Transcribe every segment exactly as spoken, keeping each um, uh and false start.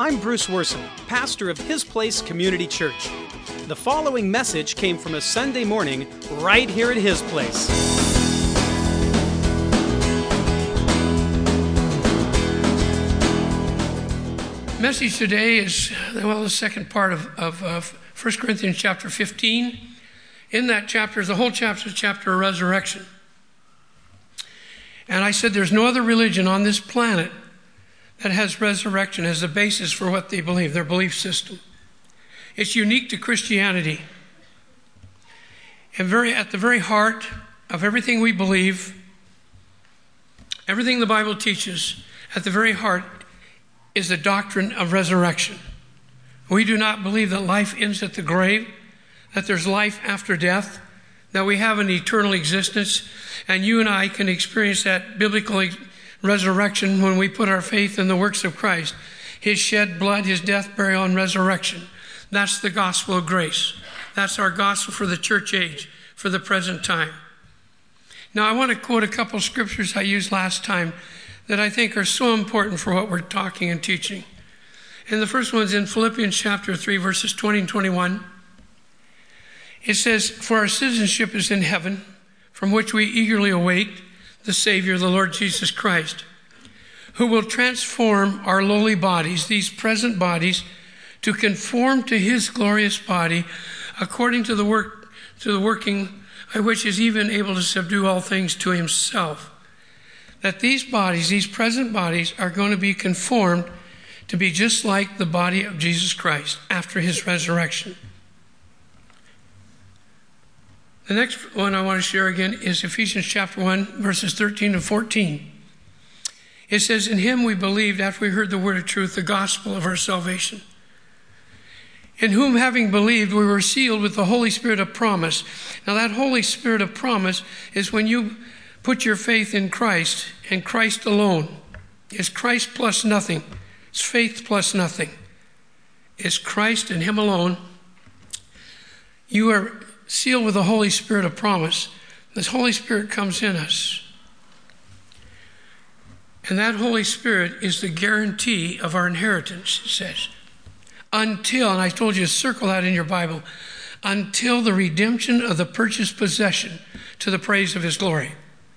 I'm Bruce Worson, pastor of His Place Community Church. The following message came from a Sunday morning right here at His Place. Message today is, well, the second part of, of, of First Corinthians chapter fifteen. In that chapter, the whole chapter is a chapter of resurrection. And I said there's no other religion on this planet that has resurrection as the basis for what they believe, their belief system. It's unique to Christianity. And very at the very heart of everything we believe, everything the Bible teaches, at the very heart is the doctrine of resurrection. We do not believe that life ends at the grave, that there's life after death, that we have an eternal existence, and you and I can experience that biblical resurrection when we put our faith in the works of Christ, His shed blood, His death, burial, and resurrection. That's the gospel of grace. That's our gospel for the church age, for the present time. Now, I want to quote a couple scriptures I used last time that I think are so important for what we're talking and teaching. And the first one's in Philippians chapter three, verses twenty and twenty-one. It says, "For our citizenship is in heaven, from which we eagerly await the Savior, the Lord Jesus Christ, who will transform our lowly bodies, these present bodies, to conform to His glorious body, according to the work, to the working by which is even able to subdue all things to Himself." That these bodies, these present bodies, are going to be conformed to be just like the body of Jesus Christ after His resurrection. The next one I want to share again is Ephesians chapter one, verses thirteen and fourteen. It says, "In Him we believed after we heard the word of truth, the gospel of our salvation. In whom, having believed, we were sealed with the Holy Spirit of promise." Now that Holy Spirit of promise is when you put your faith in Christ and Christ alone. It's Christ plus nothing. It's faith plus nothing. It's Christ and Him alone. You are sealed with the Holy Spirit of promise. This Holy Spirit comes in us. And that Holy Spirit is the guarantee of our inheritance, it says. Until, and I told you to circle that in your Bible, until the redemption of the purchased possession to the praise of His glory.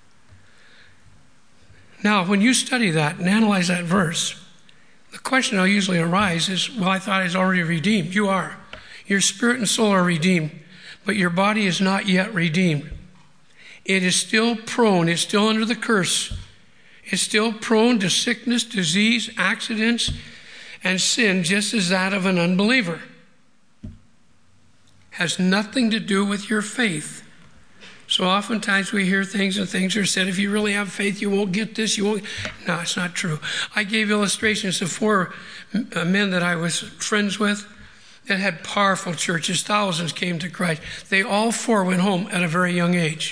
Now, when you study that and analyze that verse, the question will usually arise is, well, I thought I was already redeemed. You are. Your spirit and soul are redeemed, but your body is not yet redeemed. It is still prone. It's still under the curse. It's still prone to sickness, disease, accidents, and sin, just as that of an unbeliever. Has nothing to do with your faith. So oftentimes we hear things and things are said, if you really have faith, you won't get this, you won't. No, it's not true. I gave illustrations of four men that I was friends with that had powerful churches. Thousands came to Christ. They all four went home at a very young age.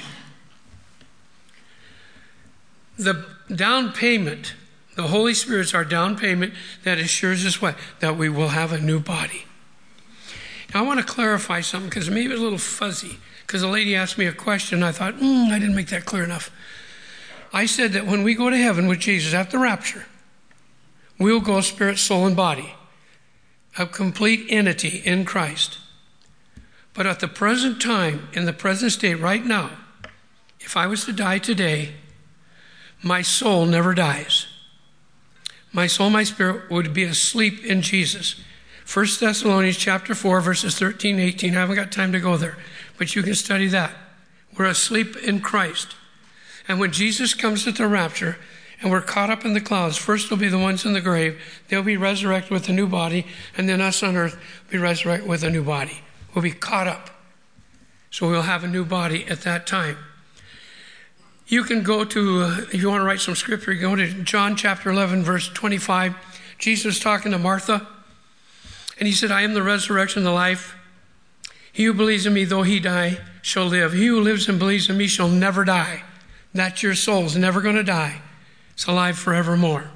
The down payment, the Holy Spirit's our down payment that assures us what? That we will have a new body. Now I want to clarify something because maybe it's a little fuzzy. Because a lady asked me a question, and I thought, mm, I didn't make that clear enough. I said that when we go to heaven with Jesus at the rapture, we'll go spirit, soul, and body, a complete entity in Christ. But at the present time, in the present state right now, if I was to die today, my soul never dies. My soul, my spirit would be asleep in Jesus. First Thessalonians chapter four, verses thirteen and eighteen. I haven't got time to go there, but you can study that. We're asleep in Christ. And when Jesus comes at the rapture and we're caught up in the clouds, first will be the ones in the grave. They'll be resurrected with a new body, and then us on earth will be resurrected with a new body. We'll be caught up. So we'll have a new body at that time. You can go to, uh, if you want to write some scripture, you go to John chapter eleven, verse twenty-five. Jesus was talking to Martha. And He said, "I am the resurrection and the life. He who believes in me, though he die, shall live. He who lives and believes in me shall never die." That's your soul's never going to die. It's alive forevermore.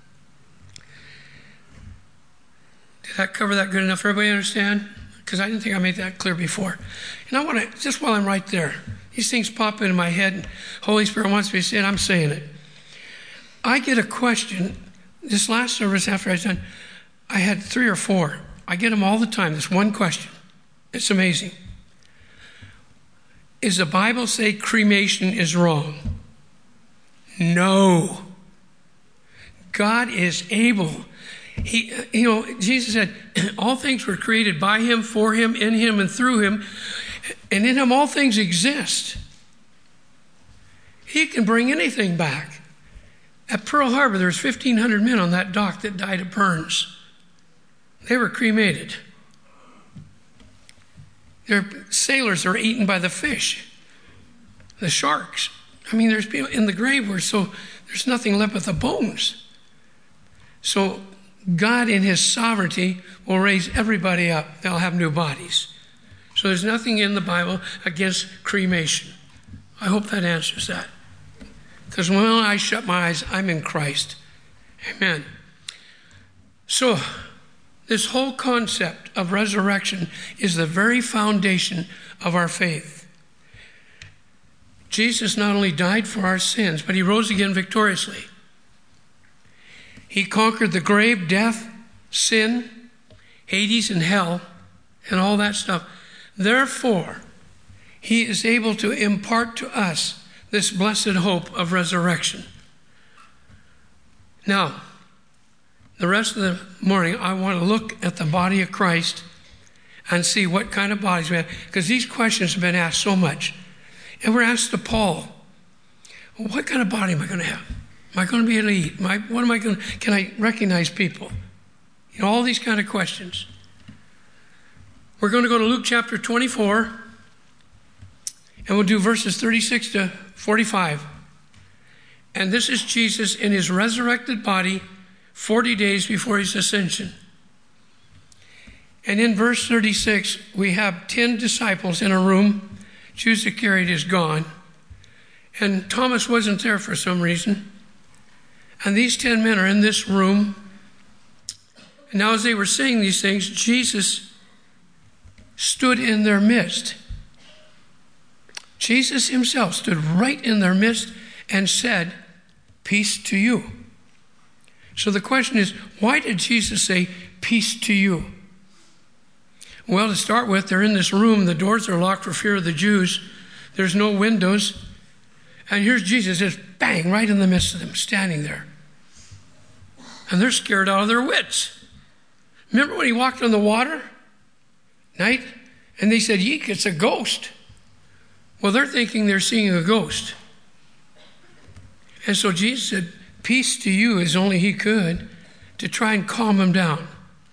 Did that cover that good enough? Everybody understand? Because I didn't think I made that clear before. And I want to, just while I'm right there, these things pop into my head. And Holy Spirit wants me to say it. I'm saying it. I get a question this last service after I was done. I had three or four. I get them all the time. This one question. It's amazing. Is the Bible say cremation is wrong? No. God is able. He, you know, Jesus said, all things were created by him, for him, in him, and through him. And in him all things exist. He can bring anything back. At Pearl Harbor, there was fifteen hundred men on that dock that died of burns. They were cremated. Their sailors are eaten by the fish, the sharks. I mean, there's people in the grave where so there's nothing left but the bones. So God in his sovereignty will raise everybody up. They'll have new bodies. So there's nothing in the Bible against cremation. I hope that answers that. Because when I shut my eyes, I'm in Christ. Amen. So this whole concept of resurrection is the very foundation of our faith. Jesus not only died for our sins, but he rose again victoriously. He conquered the grave, death, sin, Hades, and hell, and all that stuff. Therefore, he is able to impart to us this blessed hope of resurrection. Now, the rest of the morning, I want to look at the body of Christ and see what kind of bodies we have. Because these questions have been asked so much. And we're asked to Paul, well, what kind of body am I going to have? Am I going to be able to eat? Am I, what am I going to, can I recognize people? You know, all these kind of questions. We're going to go to Luke chapter twenty-four, and we'll do verses thirty-six to forty-five. And this is Jesus in his resurrected body forty days before his ascension. And in verse thirty-six, we have ten disciples in a room. Judas Iscariot is gone. And Thomas wasn't there for some reason. And these ten men are in this room. And now as they were saying these things, Jesus stood in their midst. Jesus himself stood right in their midst and said, peace to you. So the question is, why did Jesus say, peace to you? Well, to start with, they're in this room. The doors are locked for fear of the Jews. There's no windows. And here's Jesus, just bang, right in the midst of them, standing there. And they're scared out of their wits. Remember when he walked on the water? Night? And they said, yeek, it's a ghost. Well, they're thinking they're seeing a ghost. And so Jesus said, peace to you, as only he could, to try and calm them down.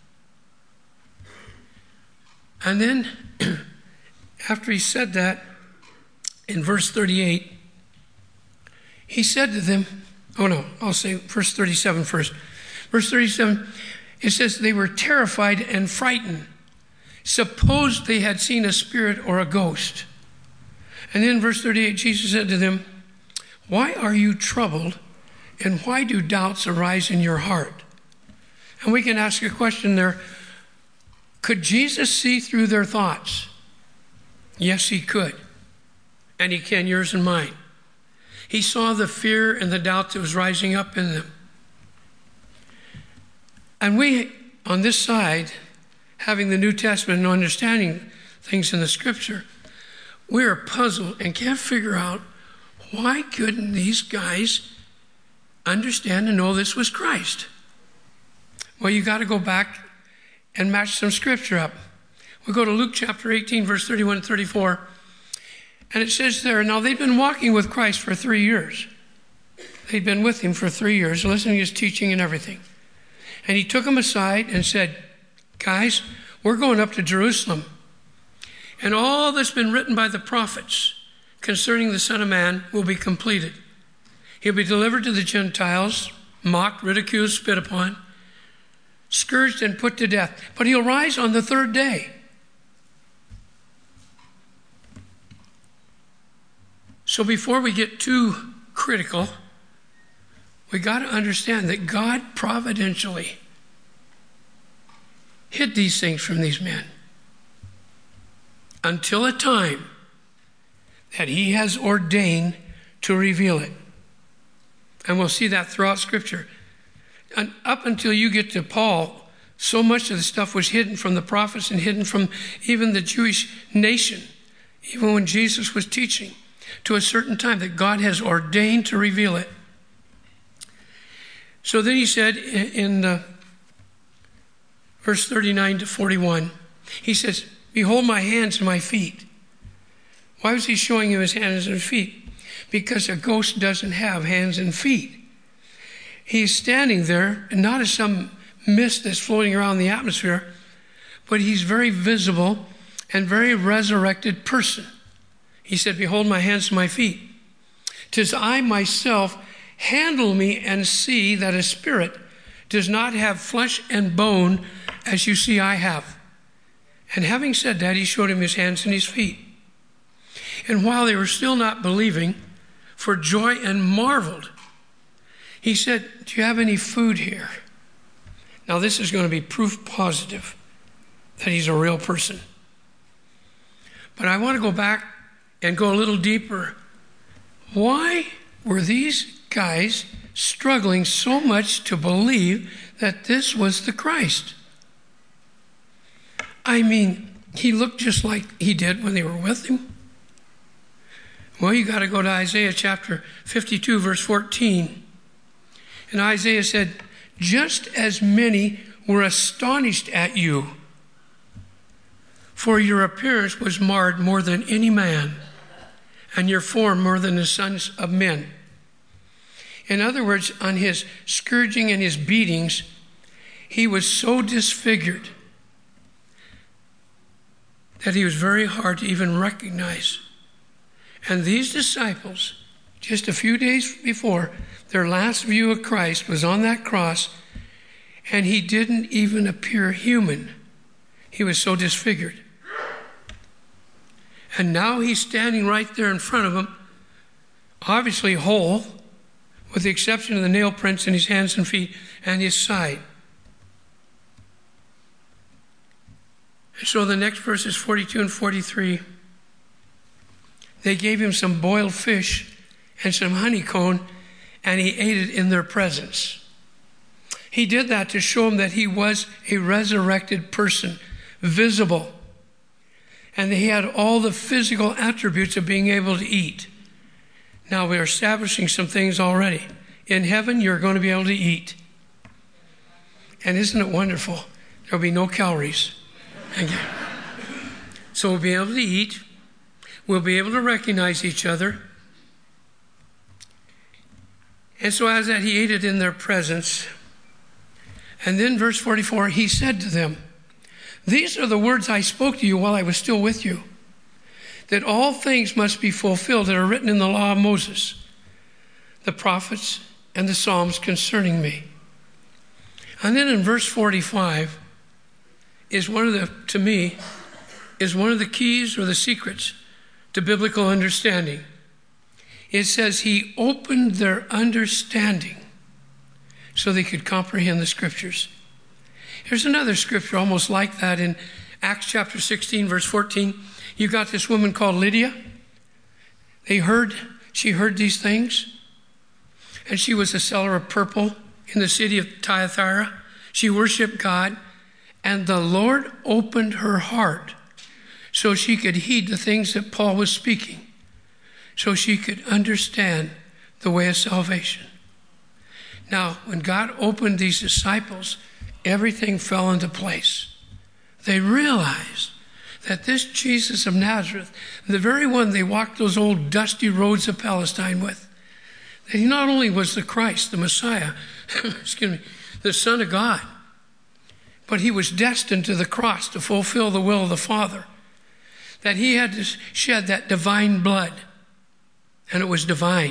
And then, after he said that, in verse thirty-eight, he said to them, oh no, I'll say verse thirty-seven first. Verse thirty-seven, it says, they were terrified and frightened, supposed they had seen a spirit or a ghost. And then verse thirty-eight, Jesus said to them, why are you troubled, and why do doubts arise in your heart? And we can ask a question there. Could Jesus see through their thoughts? Yes, he could. And he can, yours and mine. He saw the fear and the doubt that was rising up in them. And we, on this side, having the New Testament and understanding things in the Scripture, we are puzzled and can't figure out why couldn't these guys understand and know this was Christ? Well, you got to go back and match some Scripture up. We'll go to Luke chapter eighteen, verse thirty-one and thirty-four. And it says there, now they'd been walking with Christ for three years. They'd been with him for three years, listening to his teaching and everything. And he took them aside and said, guys, we're going up to Jerusalem. And all that's been written by the prophets concerning the Son of Man will be completed. He'll be delivered to the Gentiles, mocked, ridiculed, spit upon, scourged and put to death. But he'll rise on the third day. So before we get too critical, we got to understand that God providentially hid these things from these men until a time that he has ordained to reveal it. And we'll see that throughout Scripture. And up until you get to Paul, so much of the stuff was hidden from the prophets and hidden from even the Jewish nation, even when Jesus was teaching, to a certain time that God has ordained to reveal it. So then he said in uh, verse thirty-nine to forty-one, he says, behold my hands and my feet. Why was he showing him his hands and feet? Because a ghost doesn't have hands and feet. He's standing there, and not as some mist that's floating around the atmosphere, but he's very visible and very resurrected person. He said, behold my hands and my feet. 'Tis I myself, handle me and see that a spirit does not have flesh and bone as you see I have. And having said that, he showed him his hands and his feet. And while they were still not believing, for joy and marveled, he said, do you have any food here? Now this is going to be proof positive that he's a real person. But I want to go back and go a little deeper. Why were these guys struggling so much to believe that this was the Christ? I mean, he looked just like he did when they were with him. Well, you got to go to Isaiah chapter fifty-two, verse fourteen. And Isaiah said, just as many were astonished at you, for your appearance was marred more than any man, and your form more than the sons of men. In other words, on his scourging and his beatings, he was so disfigured that he was very hard to even recognize. And these disciples, just a few days before, their last view of Christ was on that cross, and he didn't even appear human. He was so disfigured. And now he's standing right there in front of them, obviously whole, with the exception of the nail prints in his hands and feet and his side. And so the next verses, forty-two and forty-three, they gave him some boiled fish and some honeycomb, and he ate it in their presence. He did that to show them that he was a resurrected person, visible. And he had all the physical attributes of being able to eat. Now we're establishing some things already. In heaven, you're going to be able to eat. And isn't it wonderful? There'll be no calories. So we'll be able to eat. We'll be able to recognize each other. And so as that, he ate it in their presence. And then verse forty-four, he said to them, these are the words I spoke to you while I was still with you, that all things must be fulfilled that are written in the law of Moses, the prophets, and the Psalms concerning me. And then in verse forty-five is one of the, to me, is one of the keys or the secrets to biblical understanding. It says he opened their understanding so they could comprehend the scriptures. Here's another scripture almost like that in Acts chapter sixteen, verse fourteen. You got this woman called Lydia. They heard, she heard these things. And she was a seller of purple in the city of Thyatira. She worshiped God. And the Lord opened her heart so she could heed the things that Paul was speaking, so she could understand the way of salvation. Now, when God opened these disciples, everything fell into place. They realized that this Jesus of Nazareth, the very one they walked those old dusty roads of Palestine with, that he not only was the Christ, the Messiah, excuse me, the Son of God, but he was destined to the cross to fulfill the will of the Father, that he had to shed that divine blood, and it was divine.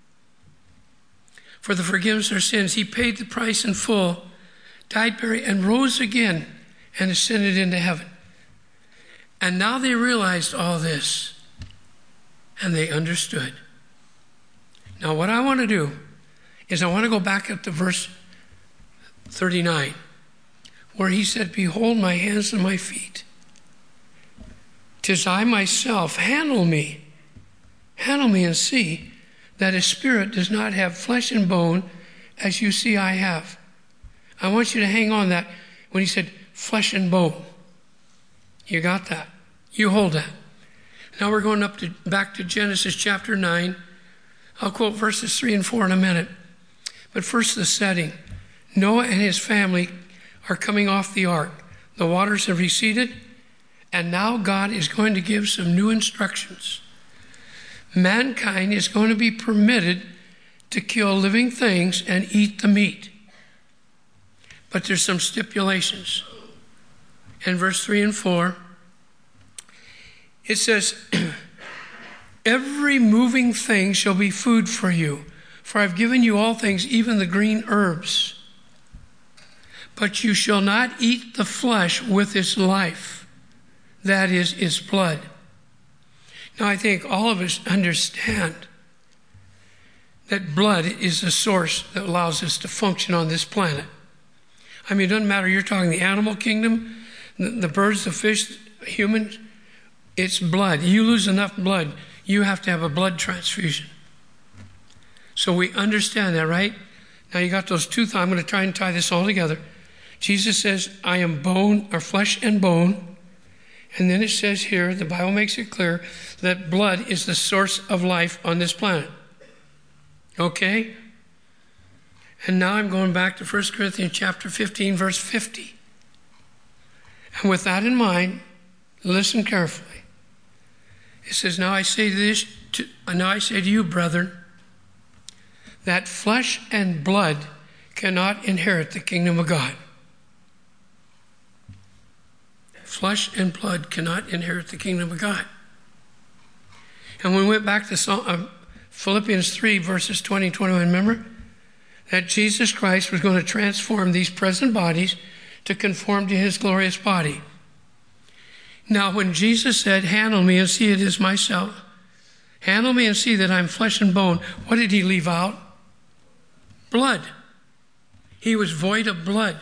For the forgiveness of our sins, he paid the price in full, died, buried, and rose again, and ascended into heaven. And now they realized all this, and they understood. Now what I want to do is I want to go back up to verse thirty-nine, where he said, behold my hands and my feet. 'Tis I myself, handle me. Handle me and see that a spirit does not have flesh and bone as you see I have. I want you to hang on that when he said flesh and bone. You got that? You hold that. Now we're going up to back to Genesis chapter nine. I'll quote verses three and four in a minute. But first the setting. Noah and his family are coming off the ark. The waters have receded, and now God is going to give some new instructions. Mankind is going to be permitted to kill living things and eat the meat. But there's some stipulations. In verse three and four, it says, every moving thing shall be food for you, for I've given you all things, even the green herbs. But you shall not eat the flesh with its life, that is, its blood. Now, I think all of us understand that blood is the source that allows us to function on this planet. I mean, it doesn't matter, you're talking the animal kingdom, the, the birds, the fish, humans, it's blood. You lose enough blood, you have to have a blood transfusion. So we understand that, right? Now you got those two thoughts. I'm going to try and tie this all together. Jesus says, I am bone, or flesh and bone. And then it says here, the Bible makes it clear, that blood is the source of life on this planet. Okay? And now I'm going back to First Corinthians chapter fifteen, verse fifty. And with that in mind, listen carefully. It says, now I say to this, to, now I say to you, brethren, that flesh and blood cannot inherit the kingdom of God. Flesh and blood cannot inherit the kingdom of God. And when we went back to Philippians three, verses twenty and twenty-one, remember that Jesus Christ was going to transform these present bodies to conform to his glorious body. Now, when Jesus said, handle me and see it is myself, handle me and see that I'm flesh and bone, what did he leave out? Blood. He was void of blood.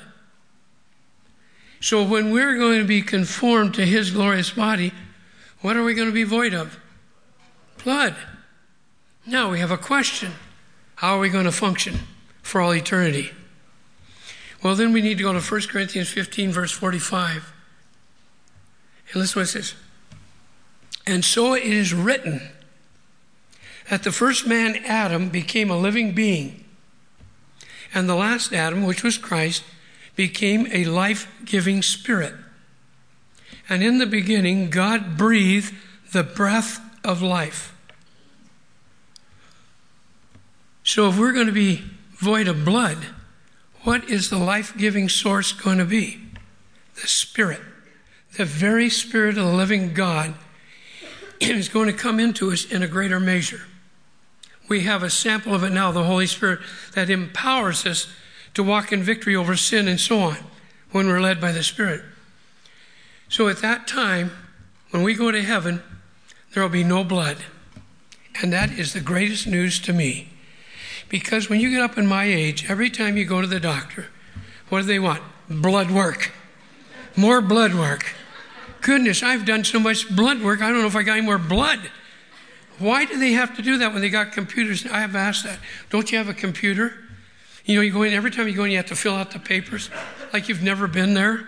So when we're going to be conformed to his glorious body, what are we going to be void of? Blood. Now we have a question. How are we going to function for all eternity? Well, then we need to go to First Corinthians fifteen, verse forty-five. And listen what it says. And so it is written that the first man, Adam, became a living being. And the last Adam, which was Christ, became a life-giving spirit. And in the beginning, God breathed the breath of life. So if we're going to be void of blood, what is the life-giving source going to be? The Spirit. The very Spirit of the living God is going to come into us in a greater measure. We have a sample of it now, the Holy Spirit, that empowers us to walk in victory over sin and so on when we're led by the Spirit. So at that time, when we go to heaven, there will be no blood. And that is the greatest news to me. Because when you get up in my age, every time you go to the doctor, what do they want? Blood work. More blood work. Goodness, I've done so much blood work, I don't know if I got any more blood. Why do they have to do that when they got computers? I have asked that. Don't you have a computer? You know, you go in, every time you go in, you have to fill out the papers like you've never been there.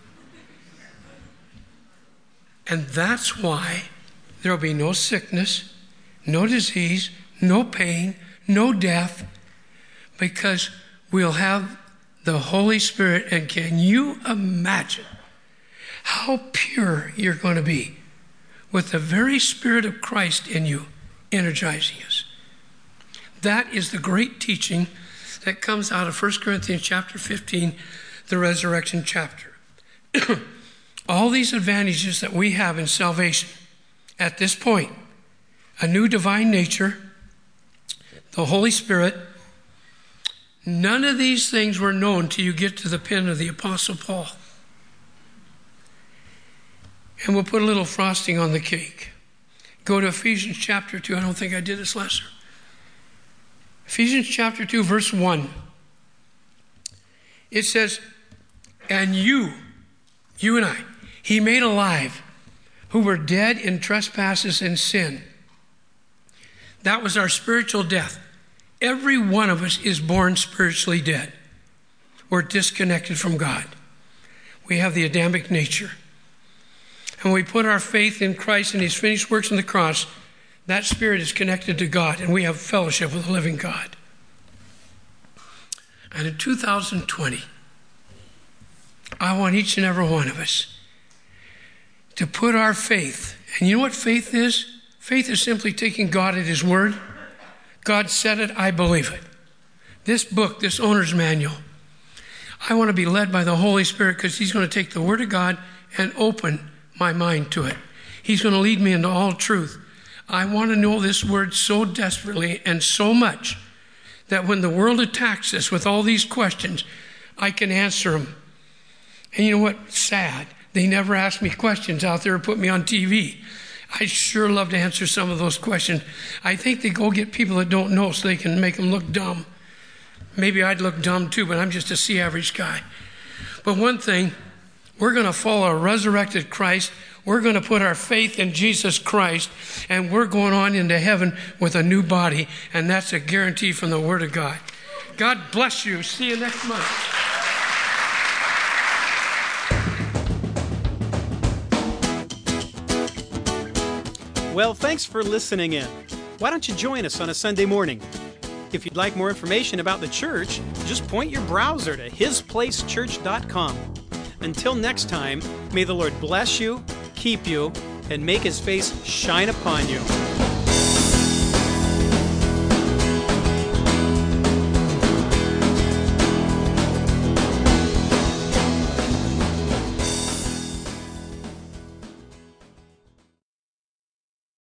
And that's why there will be no sickness, no disease, no pain, no death, because we'll have the Holy Spirit. And can you imagine how pure you're going to be with the very Spirit of Christ in you, energizing us? That is the great teaching that comes out of First Corinthians chapter fifteen, the resurrection chapter. All these advantages that we have in salvation at this point, a new divine nature, the Holy Spirit, none of these things were known till you get to the pen of the Apostle Paul. And we'll put a little frosting on the cake. Go to Ephesians chapter two. I don't think I did this last year. Ephesians chapter two, verse one. It says, and you, you and I, he made alive who were dead in trespasses and sin. That was our spiritual death. Every one of us is born spiritually dead. We're disconnected from God. we have the Adamic nature. And when we put our faith in Christ and his finished works on the cross, that spirit is connected to God, and we have fellowship with the living God. And in two thousand twenty, I want each and every one of us to put our faith, and you know what faith is? Faith is simply taking God at his word. God said it, I believe it. This book, this owner's manual, I want to be led by the Holy Spirit because he's going to take the word of God and open my mind to it. He's going to lead me into all truth. I want to know this word so desperately and so much that when the world attacks us with all these questions, I can answer them. And you know what? Sad. They never ask me questions out there or put me on T V. I sure love to answer some of those questions. I think they go get people that don't know so they can make them look dumb. Maybe I'd look dumb too, but I'm just a sea-average guy. But one thing, we're going to follow a resurrected Christ. We're going to put our faith in Jesus Christ, and we're going on into heaven with a new body, and that's a guarantee from the Word of God. God bless you. See you next month. Well, thanks for listening in. Why don't you join us on a Sunday morning? If you'd like more information about the church, just point your browser to his place church dot com. Until next time, may the Lord bless you, keep you, and make his face shine upon you.